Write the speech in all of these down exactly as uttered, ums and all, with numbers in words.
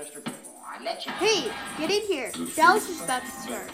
Hey, get in here. Dallas is about to start.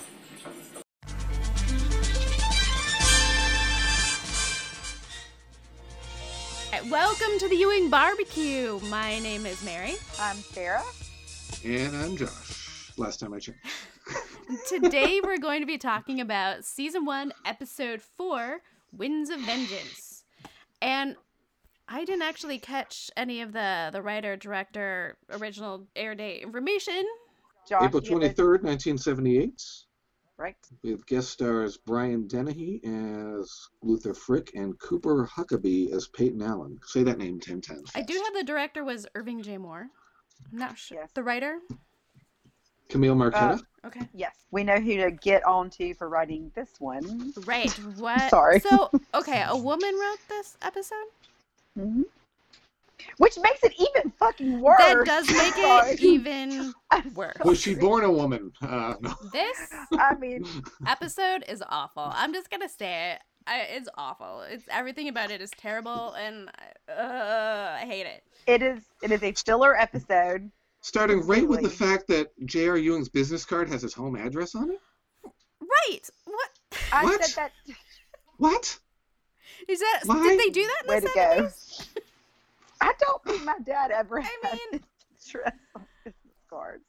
Welcome to the Ewing Barbecue. My name is Mary. I'm Sarah. And I'm Josh. Last time I checked. Today we're going to be talking about Season one, Episode four, Winds of Vengeance. And I didn't actually catch any of the, the writer, director, original air date information. Josh, April twenty-third, nineteen seventy-eight. Right. With guest stars Brian Dennehy as Luther Frick and Cooper Huckabee as Peyton Allen. Say that name ten times. I do have the director was Irving J. Moore. I'm not sure. Yes. The writer? Camille Marquetta. Uh, Okay. Yes. We know who to get on to for writing this one. Right. What? Sorry. So, okay, a woman wrote this episode? Mm-hmm. Which makes it even fucking worse. That does make Sorry. it even worse. Was she born a woman? Uh, no. This I mean, episode is awful. I'm just gonna say it. I, it's awful. It's everything about it is terrible, and uh, I hate it. it is it is a filler episode. Starting right with the Absolutely. fact that J R. Ewing's business card has his home address on it? Right? What? I What? said that. What? Is that? Why? Did they do that in Way the to go. seventies? I don't think my dad ever I had mean- address on business cards.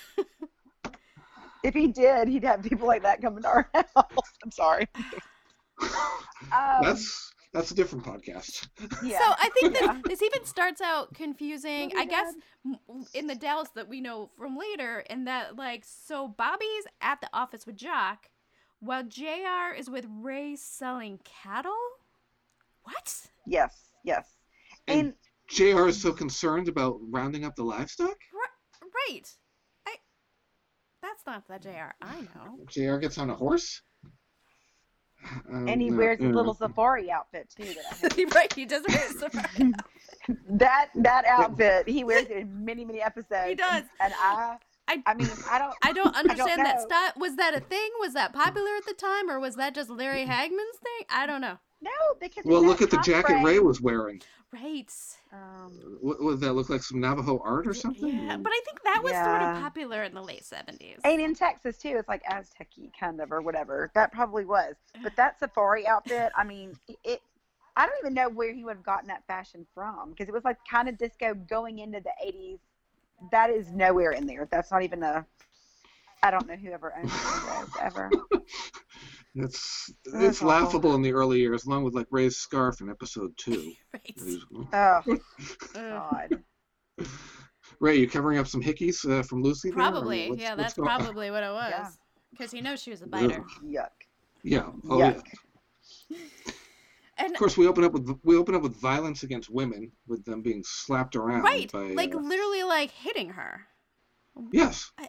If he did, he'd have people like that coming to our house. I'm sorry. Um, That's that's a different podcast. yeah. So I think Yeah. that this even starts out confusing. Oh my I guess God. m- in the Dallas that we know from later, in that like, so Bobby's at the office with Jock, while J R is with Ray selling cattle. What? Yes. Yes. And And J R is so concerned about rounding up the livestock? R- right. I. That's not the J R I know. J R gets on a horse? Um, and he no, wears his no. little safari outfit too. That I have. Right. He does wear safari. that that outfit he wears it in many many episodes. He does. And I I. I mean I don't I don't understand that know. stuff. Was that a thing? Was that popular at the time, or was that just Larry Hagman's thing? I don't know. no because Well, in look that at the time jacket frame- Ray was wearing. Right. Um, What, would that look like? Some Navajo art or something? Yeah, but I think that was sort of Yeah. popular in the late seventies. and in Texas too, it's like Aztec-y kind of or whatever. That probably was. But that safari outfit, I mean, it. I don't even know where he would have gotten that fashion from because it was like kind of disco going into the eighties. That is nowhere in there. That's not even a. I don't know whoever owns it ever. It's That's it's awful. laughable in the early years, along with like Ray's scarf in episode two. Right. Oh Ugh. God. Ray, you covering up some hickeys uh, from Lucy? there, or Probably. what's- Yeah, what's that's going on? probably what it Yeah. was. Because he knows she was a biter. Yuck. Yeah. Oh Yuck. yeah. And Of course, we open up with we open up with violence against women, with them being slapped around. right, By, like uh, literally like hitting her. yes. I,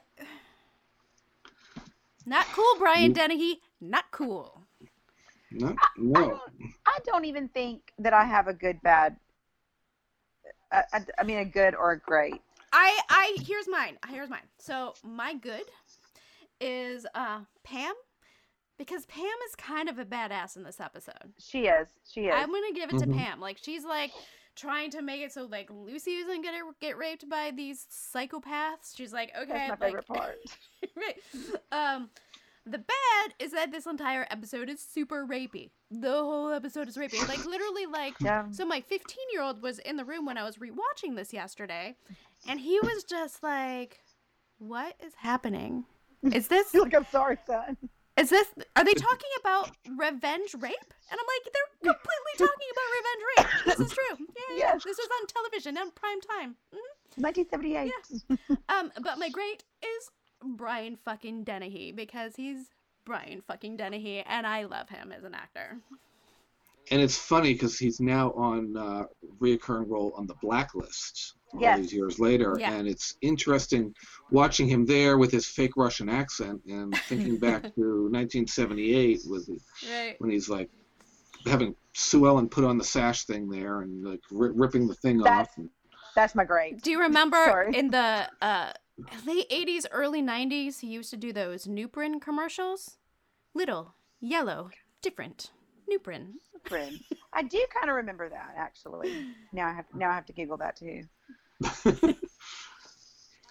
not cool, Brian Mm. Dennehy. Not cool. No. I No. don't, I don't even think that I have a good, bad. I, I, I mean, a good or a great. I, I, here's mine. Here's mine. So my good is uh Pam, because Pam is kind of a badass in this episode. She is. She is. I'm gonna give it to Mhm. Pam. Like, she's like trying to make it so like Lucy isn't gonna get raped by these psychopaths. She's like, okay, That's my like, favorite part. right. Um, the bad is that this entire episode is super rapey. The whole episode is rapey. Like, literally, like, Yeah. so my fifteen-year-old was in the room when I was rewatching this yesterday, and he was just like, what is happening? Is this, Look, I'm sorry, son. is this, are they talking about revenge rape? And I'm like, they're completely talking about revenge rape. This is true. Yeah, yeah, yeah. Yes. This was on television on prime time. Mhm. nineteen seventy-eight. Um, but my great is Brian fucking Dennehy, because he's Brian fucking Dennehy, and I love him as an actor. And it's funny because he's now on uh, reoccurring role on the Blacklist all Yes. these years later, Yeah. and it's interesting watching him there with his fake Russian accent and thinking back to nineteen seventy-eight with the, Right. when he's like having Sue Ellen put on the sash thing there and like ri- ripping the thing That's- off. And, That's my great. Do you remember Sorry. in the uh, late eighties, early nineties, he used to do those Nuprin commercials? Little, yellow, different. Nuprin. Friend. I do kind of remember that actually. Now I have now I have to Google that too.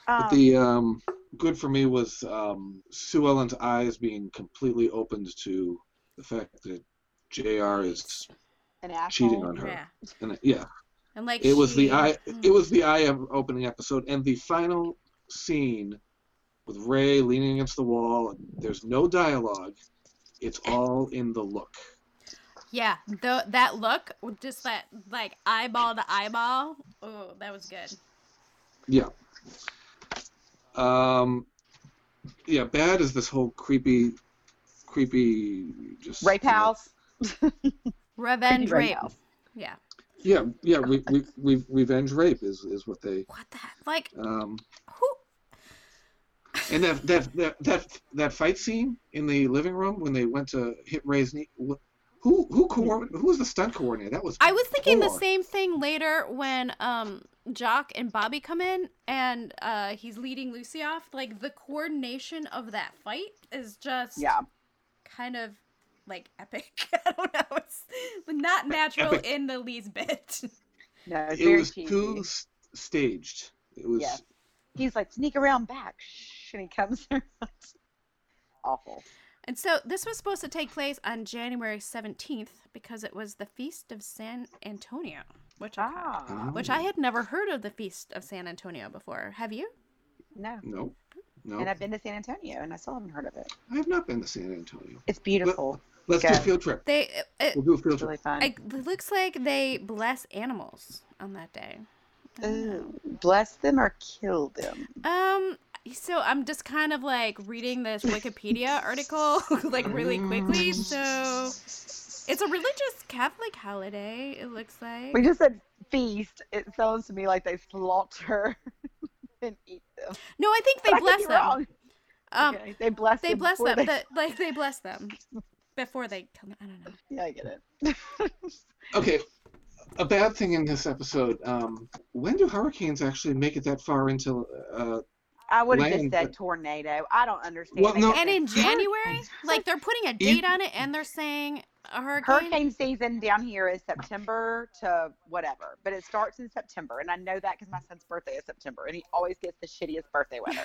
Um, But the um, good for me was um, Sue Ellen's eyes being completely opened to the fact that J R is an asshole. cheating on her. Yeah. And yeah, And like it was she, the eye. mm. It was the eye opening episode, and the final scene with Ray leaning against the wall. And there's no dialogue. It's all in the look. Yeah, the, that look, just that, like, eyeball to eyeball. Oh, that was good. Yeah. Um. Yeah. Bad is this whole creepy, creepy. Just Rape you know, house. Revenge Creepy rape. house. Yeah. Yeah. Yeah. Re, re, re, revenge rape is is what they. What the heck? Like, Um. who? And that, that that that that fight scene in the living room when they went to hit Ray's knee, wh- who who coordin- who was the stunt coordinator? That was I was thinking the poor. same thing later when um Jock and Bobby come in and uh he's leading Lucy off. Like, the coordination of that fight is just Yeah. kind of like epic. I don't know. It's not natural Epic. in the least bit. No, it's It very was cheesy. too s- staged. It was Yes. He's like, sneak around back. Shh, and he comes around. Awful. And so this was supposed to take place on January seventeenth because it was the Feast of San Antonio, which I Ah. which I had never heard of the Feast of San Antonio before. Have you? No. no, no. And I've been to San Antonio, and I still haven't heard of it. I have not been to San Antonio. It's beautiful. Let's do Go. a field trip. They it, We'll do a field It's really trip. fun. it, it looks like they bless animals on that day. I don't know. Ooh, bless them or kill them. Um, so I'm just kind of like reading this Wikipedia article like really quickly. So it's a religious Catholic holiday, it looks like. We just said feast. It sounds to me like they slaughter and eat them. No, I think they But I could bless be them. wrong. Um, Okay, they bless they them. bless before them. they- The, like they bless them before they kill them. I don't know. Yeah, I get it. Okay, a bad thing in this episode. Um, when do hurricanes actually make it that far into? Uh, I would have just Land, said but- tornado. I don't understand. Well, They no- get And this in January, hurricane- like they're putting a You- date on it, and they're saying a hurricane. Hurricane season down here is September to whatever, but it starts in September, and I know that because my son's birthday is September, and he always gets the shittiest birthday weather.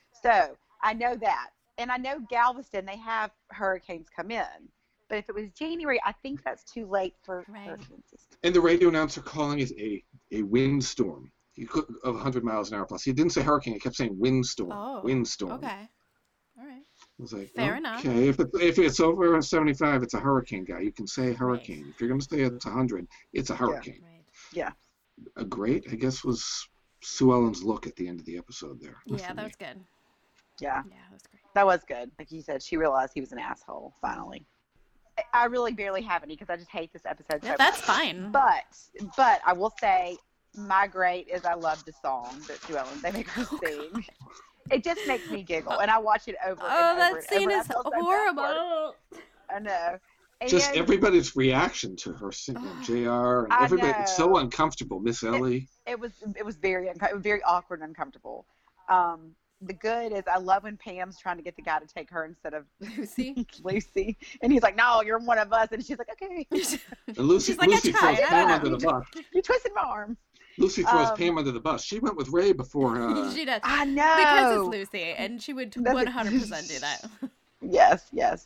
So I know that, and I know Galveston they have hurricanes come in, but if it was January, I think that's too late for Right. hurricane season. and the radio announcer calling it a a windstorm. He could of one hundred miles an hour plus. He didn't say hurricane. He kept saying windstorm. Oh, windstorm. Okay. All right. I was like, Fair enough. okay, if it's, if it's over seventy-five, it's a hurricane, guy. You can say hurricane. If you're going to say it's one hundred, it's a hurricane. Right. A great, I guess, was Sue Ellen's look at the end of the episode there. Yeah, for that me. was good. Yeah, Yeah, that was great. that was good. Like you said, she realized he was an asshole finally. I- I really barely have any because I just hate this episode so Yeah, that's much. fine. But but I will say my great is I love the song that Sue Ellen they make her sing. It just makes me giggle, and I watch it over Oh, and over that and scene over. is I feel so bad for her. horrible. I know. And Just everybody's reaction to her singing, J R, and I everybody. It's so know. uncomfortable. Miss Ellie. it was it was very unco- it was very awkward and uncomfortable. Um, the good is I love when Pam's trying to get the guy to take her instead of Lucy. Lucy, and he's like, "No, you're one of us," and she's like, "Okay." And Lucy, She's like, I Lucy tried, throws I Pam don't under know. the bus. You twisted my arm. Lucy throws Um, Pam under the bus. She went with Ray before. Uh, She does. I know. Because it's Lucy, and she would That's- one hundred percent do that. Yes, yes.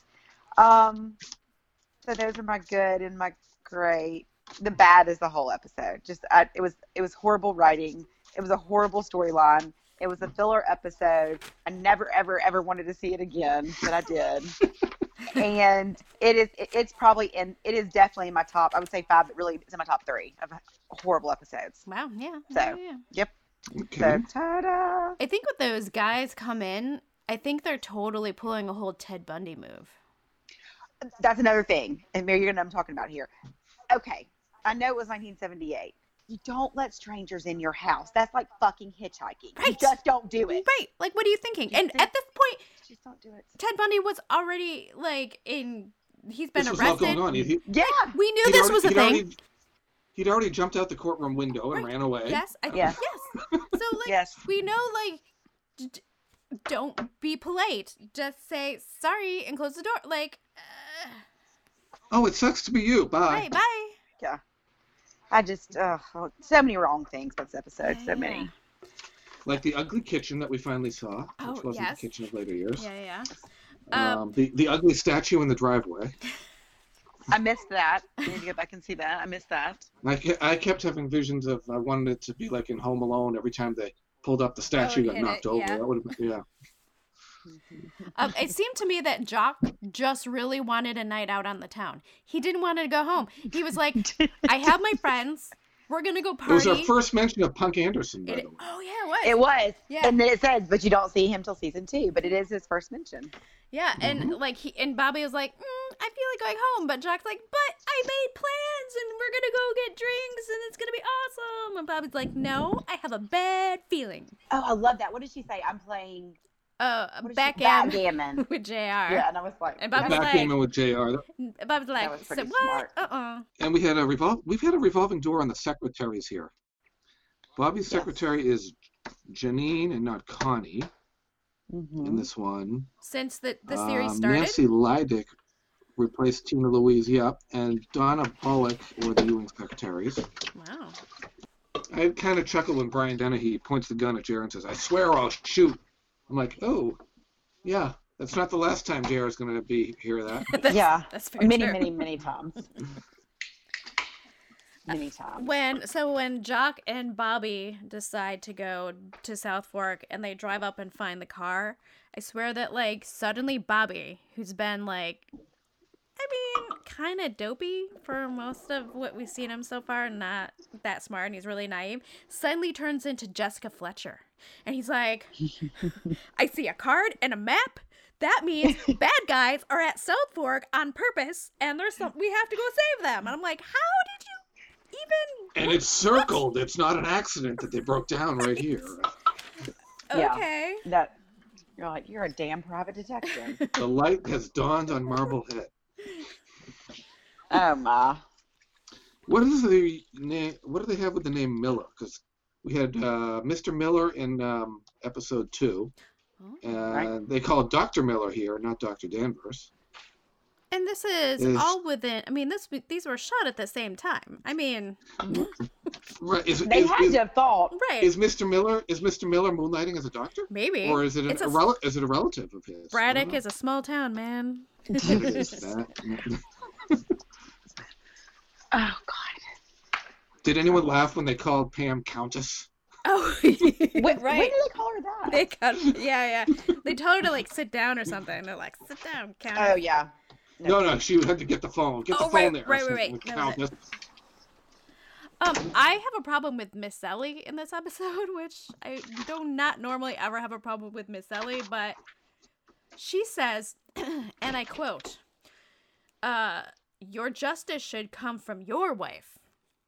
Um, so those are my good and my great. The bad is the whole episode. Just I, it was it was horrible writing. It was a horrible storyline. It was a filler episode. I never ever ever wanted to see it again, but I did. And it is it, it's probably in it is definitely in my top. I would say five, but really it's in my top three of horrible episodes. Wow, yeah. So. yeah, yeah. okay. So ta-da! I think when those guys come in, I think they're totally pulling a whole Ted Bundy move. That's another thing, and Mary, you're gonna know what I'm talking about here. Okay, I know it was nineteen seventy-eight. You don't let strangers in your house. That's like fucking hitchhiking. You Right. just don't do it. Right. Like, what are you thinking? You And think- at this point, Just don't do it. Ted Bundy was already, like, in... He's been this was all arrested. going on. He, he, Yeah. We knew he'd this already- was a he'd thing. Already, he'd already jumped out the courtroom window and Right. ran away. Yes. I, Yeah. Yes. So, like, Yes. we know, like, d- d- don't be polite. Just say sorry and close the door. Like, uh, Oh, it sucks to be you. Bye. bye, bye. Yeah. I just, uh, so many wrong things about this episode. So Yeah. many. like the ugly kitchen that we finally saw, which Oh, wasn't yes. the kitchen of later years. Yeah, yeah. yeah. Um, Um, the the ugly statue in the driveway. I missed that. I need to go back and see that. I missed that. I, ke- I kept having visions of I wanted it to be like in Home Alone. Every time they pulled up the statue, Oh, got hit knocked it, over. yeah. That would have been, yeah. Um, it seemed to me that Jock just really wanted a night out on the town. He didn't want to go home. He was like, I have my friends. We're going to go It was party. our first mention of Punk Anderson, by It- the way. oh, yeah, it was. It was. Yeah. And then it says, but you don't see him till season two. But it is his first mention. Yeah, and Mm-hmm. like he and Bobby was like, mm, I feel like going home, but Jock's like, but I made plans and we're gonna go get drinks and it's gonna be awesome. And Bobby's like, no, I have a bad feeling. Oh, I love that. What did she say? I'm playing Uh, what is she- backgammon backgammon. with J R. Yeah, and I was like, And Bobby's that's- like- Backgammon with J R. Bobby's like, was so pretty what? smart. Uh-uh. And we had a revol- We've had a revolving door on the secretaries here. Bobby's Yes. secretary is Janine and not Connie Mhm. in this one. Since the, the series Um, started. Nancy Leidick replaced Tina Louise, yep, and Donna Bullock were the Ewing secretaries. Wow. I kind of chuckle when Brian Dennehy points the gun at J R and says, I swear I'll shoot. I'm like, oh, yeah, that's not the last time J R is going to be hear that. That's, Yeah. That's very Many, true. many, many times. Many times. When so when Jock and Bobby decide to go to South Fork and they drive up and find the car, I swear that like suddenly Bobby, who's been like, I mean, kind of dopey for most of what we've seen him so far, not that smart, and he's really naive, suddenly turns into Jessica Fletcher, and he's like, I see a card and a map. That means bad guys are at South Fork on purpose, and there's some we have to go save them. And I'm like, how did you? Even And it's circled. It's not an accident that they broke down right here. Yeah. okay. That you're like, you're a damn private detective. The light has dawned on Marblehead. Oh my. What is the name? What do they have with the name Miller? Because we had uh, Mister Miller in um, episode two, Oh. and Right. they call it Doctor Miller here, not Doctor Danvers. And this is Is- all within. I mean, this these were shot at the same time. I mean, Right? Is, They is, had is, to have thought. right? is Mister Miller is Mister Miller moonlighting as a doctor, Maybe. or is it an, It's a- a rel- is it a relative of his? I don't Braddock know. is a small town, man. It is that. Oh God. Did anyone laugh when they called Pam Countess? Oh, When, right. when did they call her that? They cut. Yeah, yeah. They told her to like sit down or something. They're like, sit down, count. Oh yeah. No, no, she had to get the phone. Get the Oh, phone right, there. right, right, right. That was Countess. Um, I have a problem with Miss Ellie in this episode, which I do not normally ever have a problem with Miss Ellie, but she says, and I quote, uh, your justice should come from your wife.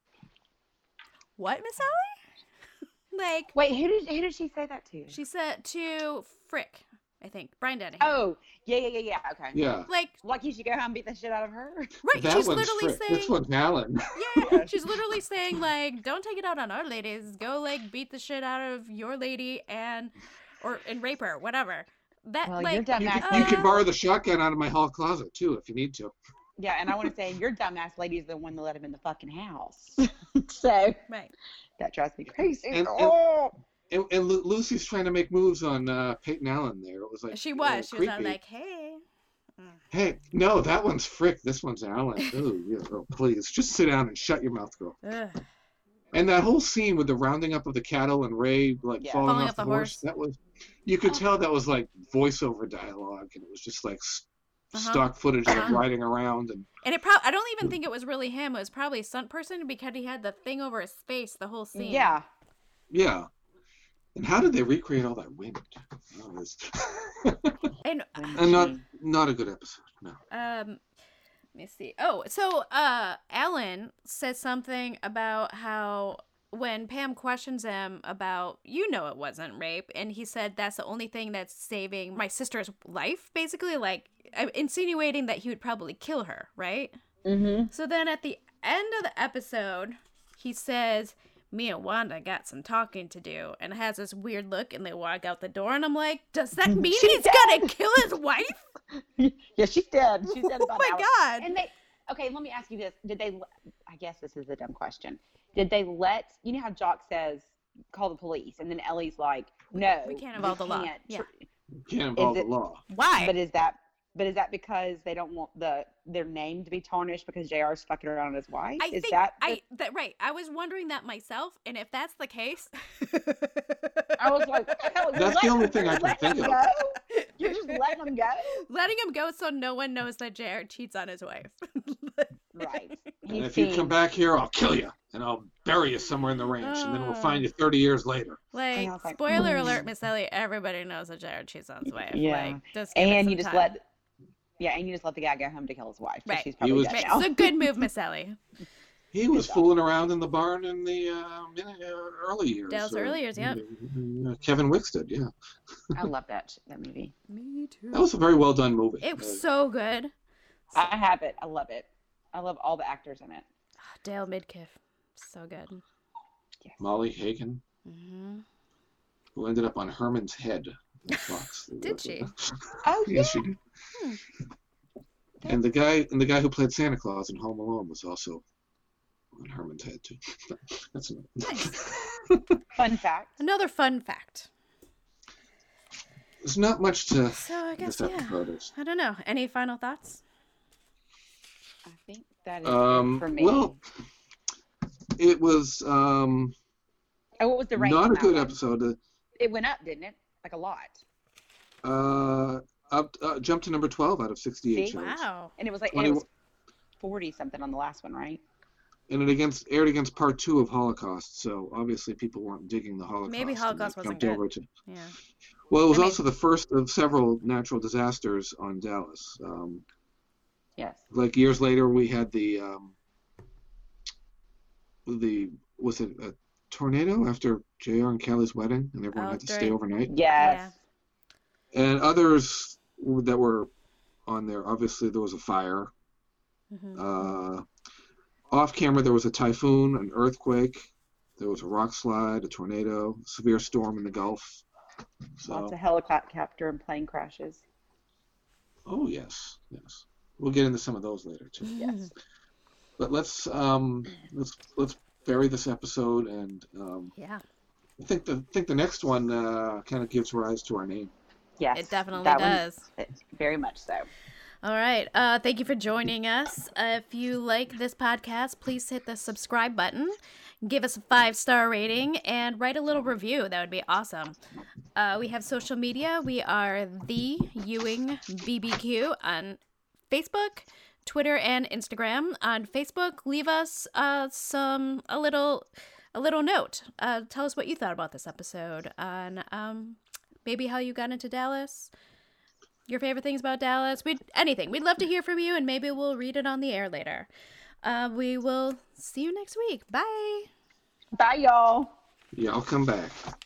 What, Miss Ellie? Like, Wait, who did who did she say that to? she said to Frick, I think, Brian Dennehy. Oh, yeah, yeah, yeah, yeah. Okay. Yeah. Like, Like you should go home and beat the shit out of her. right, That she's one's literally Frick. saying, This one's Alan. yeah, she's literally saying, like, don't take it out on our ladies. Go, like, beat the shit out of your lady and, or, and rape her, whatever. That, Well, like, you're dumb You ass. can, you can Uh, borrow the shotgun out of my hall closet too if you need to. Yeah, and I want to say your dumbass lady is the one that let him in the fucking house. So right. that drives me crazy. And- and- oh. And, and Lu- Lucy's trying to make moves on uh, Peyton Allen there. It was like She uh, was. She was all creepy. like, hey. Hey, no, that one's Frick. This one's Alan. Oh, yeah, girl, please just sit down and shut your mouth, girl. Ugh. And that whole scene with the rounding up of the cattle and Ray like Yeah. falling, Falling off off the, the horse, horse. that was you could tell that was like voiceover dialogue, and it was just like s Uh-huh. stock footage of him Uh-huh. riding around. And And it probably, I don't even think it was really him. It was probably a stunt person because he had the thing over his face the whole scene. Yeah. yeah, and how did they recreate all that wind? That was And, and not not a good episode. No. um, let me see. Oh, so, uh, Alan says something about how when Pam questions him about, you know, it wasn't rape, and he said that's the only thing that's saving my sister's life, basically, like, uh, insinuating that he would probably kill her, right? Mm-hmm. So then at the end of the episode, he says, me and Wanda got some talking to do, and has this weird look, and they walk out the door, and I'm like, does that mean She's he's dead. gonna kill his wife? Yeah, she's dead. She's dead. Oh about my an hour. God. And they. Okay, let me ask you this: Did they? I guess this is a dumb question. Did they let you know how Jock says call the police. And then Ellie's like, no, We can't involve the law. can't Yeah. tr- Can't involve Is the it- law. Why? But is that but is that because they don't want the their name to be tarnished because J R's fucking around with his wife? I is think that the- I that right. I was wondering that myself, and if that's the case, I was like, what the hell? You're That's the letting- only thing you're I can letting think him of. go? You're just letting them go? letting him go so no one knows that J R cheats on his wife. Right. And He's if you seen- come back here, I'll kill you, and I'll bury you somewhere in the ranch, and then we'll Oh. find you thirty years later. Like, I was like, spoiler mm. alert, Miss Ellie, everybody knows that J R cheats on his wife. Yeah. Like, just give it And some you just time. let yeah, and you just let the guy go home to kill his wife. 'cause Right. She's He probably was- dead Right, now. it's a good move, Miss Ellie. He was fooling around in the barn in the uh, in, uh, early years. Dale's uh, early years, yep. uh, Kevin Wicks did, yeah. I love that sh- that movie. Me too. That was a very well done movie. It was Uh, so good. I have it. I love it. I love all the actors in it. Dale Midkiff, so good. Molly Hagan, hmm who ended up on Herman's Head on Fox. Did she? Oh yeah. Yes, she did. Hmm. And the guy and the guy who played Santa Claus in Home Alone was also on Herman's Head too. That's enough. Nice. Fun fact. Another fun fact. There's not much to So I guess this yeah. episode. Is. I don't know. Any final thoughts? I think that is Um, it for me. well, it was um, oh, what was the rank? not on a that good one? episode. Uh, It went up, didn't it? Like a lot. Uh, up uh, jumped to number twelve out of sixty-eight See? shows. Wow. And it was like and it was forty something on the last one, right? And it against aired against part two of Holocaust, so obviously people weren't digging the Holocaust. Maybe and Holocaust they wasn't jumped good. over to- Yeah. Well, it was I mean- also the first of several natural disasters on Dallas. Um, Yes. like years later, we had the um, the was it a tornado after J R and Kelly's wedding, and everyone Oh, had to stay during- overnight. Yes. And others that were on there, obviously there was a fire. hmm Uh, off camera, there was a typhoon, an earthquake, there was a rock slide, a tornado, a severe storm in the Gulf. So, Lots of helicopter and plane crashes. oh yes, yes, we'll get into some of those later too. Yes. But let's um, let's let's bury this episode, and um, Yeah. I think the think the next one uh, kind of gives rise to our name. Yes. It definitely that one- does. it- very much so. All right. Uh, thank you for joining us. Uh, if you like this podcast, please hit the subscribe button, give us a five star rating, and write a little review. That would be awesome. Uh, we have social media. We are the Ewing B B Q on Facebook, Twitter, and Instagram. On Facebook, leave us uh, some a little a little note. Uh, tell us what you thought about this episode. On um, maybe how you got into Dallas. Your favorite things about Dallas, we'd anything. We'd love to hear from you, and maybe we'll read it on the air later. Uh, we will see you next week. Bye. Bye, y'all. Yeah, I'll come back.